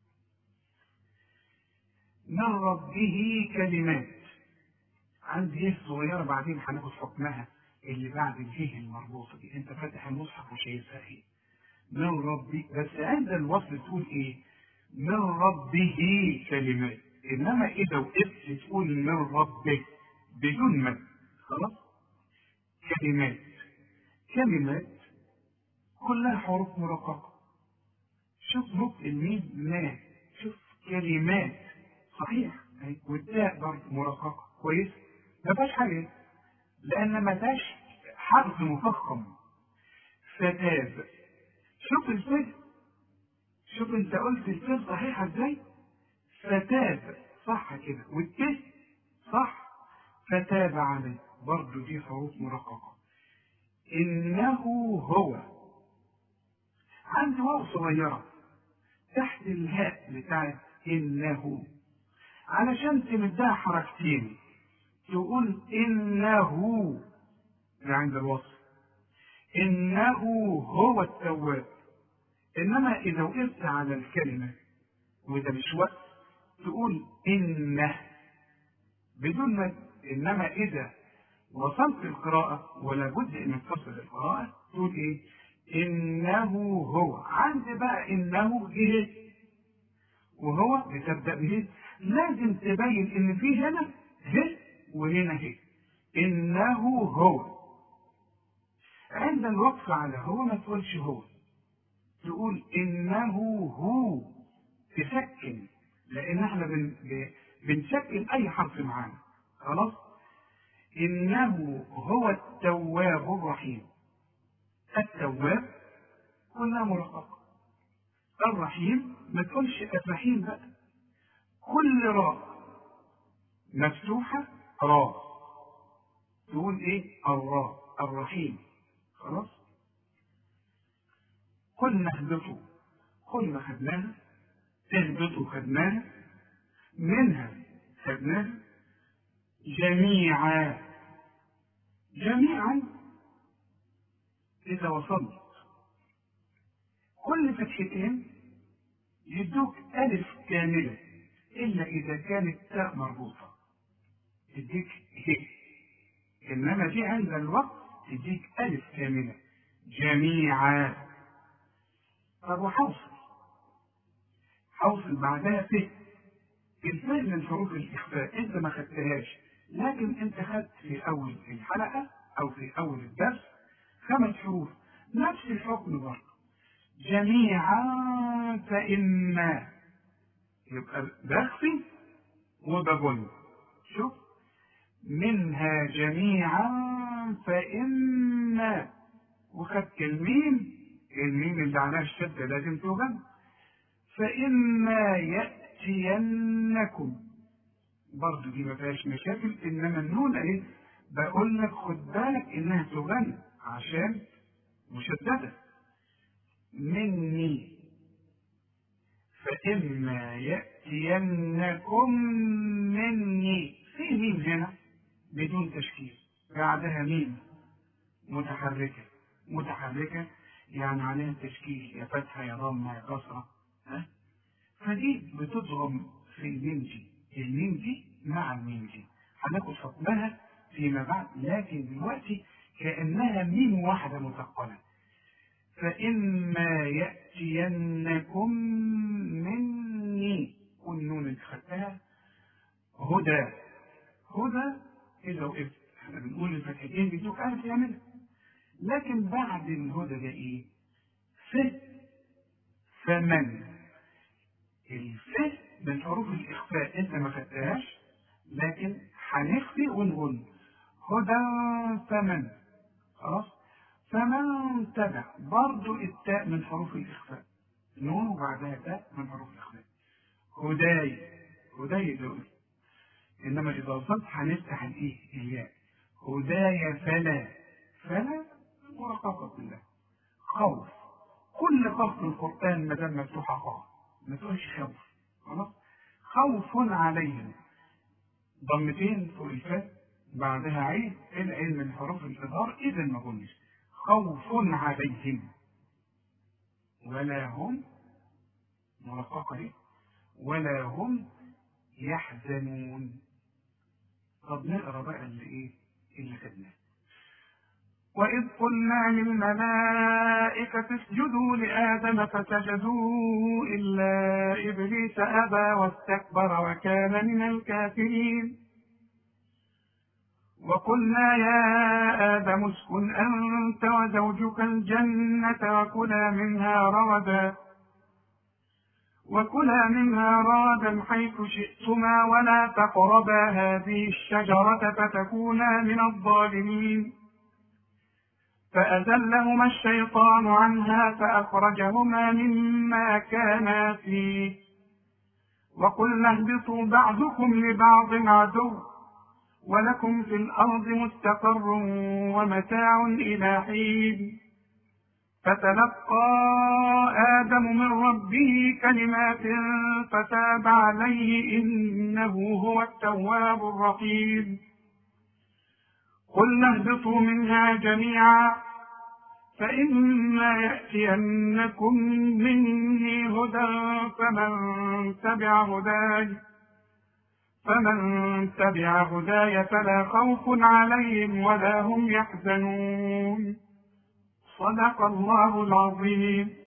من ربه كلمات، عندي ايه صغيرة بعدين هناخد حكمها اللي بعد الهيه المربوطة دي. انت فاتح المصحف وشايفها ايه؟ من ربي، بس عند الوصل تقول ايه؟ من ربه كلمات. انما اذا وقفت تقول من ربه بدون مد، خلاص. كلمات، كلمات كلها حروف مرققة. شوف نطق الميم ما، شوف كلمات صحيح، والتاء برضه مرققة كويس، ما فيهاش حاجة لأن ما فيهاش حرف مفخم. فتاب، شوف الفه، شوف انت قلت الفه صحيحة ازاي؟ فتاب صح كده، والته صح. فتاب عليه برضه دي حروف مرققة. إنه هو، عندي واو صغيرة تحت الهاء بتاعت إنه، علشان تمدها حركتين تقول إنه، ده عند الوصف. إنه هو التواب. إنما إذا وقفت على الكلمة وده مش وقت تقول إنه بدون مد. إنما إذا وصلت القراءة ولا بد إن تصل القراءة تقول إيه؟ إنه هو. عندي بقى إنه جه وهو بتبدأ به، لازم تبين إن في هنا ه وهنا ه. إنه هو. عند الوقف على هو ما تقولش هو، تقول إنه هو، تسكن، لأن احنا بنسكن أي حرف معانا. خلاص. إنه هو التواب الرحيم. التواب كلها مرققة. الرحيم ما تقولش الرحيم بقى، كل راء مفتوحة راء تقول إيه؟ الراء الرحيم. خلاص. قلنا اهبطوا، قلنا خدناها، اهبطوا خدناها، منها خدناها، جميعا. جميعا إذا وصلت كل فتحتين يدوك ألف كاملة، إلا إذا كانت تاء مربوطة تديك ه. إنما دي عند الوقت تديك ألف كاملة، جميعا. طب وحوصل، حوصل بعدها ف. الفه من حروف الإخفاء أنت ما خدتهاش، لكن أنت خدت في أول الحلقة أو في أول الدرس 5 حروف نفس الحكم برضه. جميعا فإما، يبقى بخفي وببن. شوف، منها جميعا فإما، وخدت الميم، الميم اللي عليها الشدة لازم تبن. فإما يأتينكم، برضه دي ما فيهاش مشاكل. إنما النون إيه؟ بقول لك خد بالك إنها تبن عشان مشددة. مني، فإما يأتينكم مني، في ميم هنا بدون تشكيل، بعدها ميم متحركة. متحركة يعني عليها تشكيل، يا فتحة يا ضمة يا كسرة، فدي بتضغم في الميم دي. الميم دي مع الميم دي هناخد حكمها فيما بعد، لكن دلوقتي كأنها ميم واحدة مثقلة. فإما يأتينكم مني، والنون اللي خدتها هدى. هدى إذا وقفت، احنا بنقول الفتحتين بيدوك ألف يعملها. لكن بعد الهدى ده إيه؟ فمن. الف من حروف الإخفاء أنت ما خدتهاش، لكن هنخفي ونقول هدى فمن. خلاص؟ فمن تبع برضو التاء من حروف الإخفاء، نون وبعدها تاء من حروف الإخفاء. هداي دول. إنما إذا وصلت هنفتح الإيه؟ الياء. هداي فلا مرققة كلها. خوف، كل خوف في القرآن ما دام مفتوحة خوف، ما تقولش خوف. خلاص؟ خوف عليهم، ضمتين فوق الفاء بعدها عين، العين من حروف الإظهار، إذا ما قلناش خوف عليهم ولا هم، مرققة دي، ولا هم يحزنون. طب نقرا بقى اللي خدناه. وإذ قلنا للملائكة اسجدوا لآدم فسجدوا إلا إبليس أبى واستكبر وكان من الكافرين. وقلنا يا آدم اسكن أنت وزوجك الجنة وكلا منها رغدا حيث شئتما ولا تقربا هذه الشجرة فتكونا من الظالمين. فأزلهما الشيطان عنها فأخرجهما مما كانا فيه وقلنا اهبطوا بعضكم لبعض عدو ولكم في الأرض مستقر ومتاع إلى حين. فتلقى آدم من ربه كلمات فتاب عليه إنه هو التواب الرحيم. قلنا اهبطوا منها جميعا فإما يأتينكم مني هدى فمن تبع هداي فلا خوف عليهم ولا هم يحزنون. صدق الله العظيم.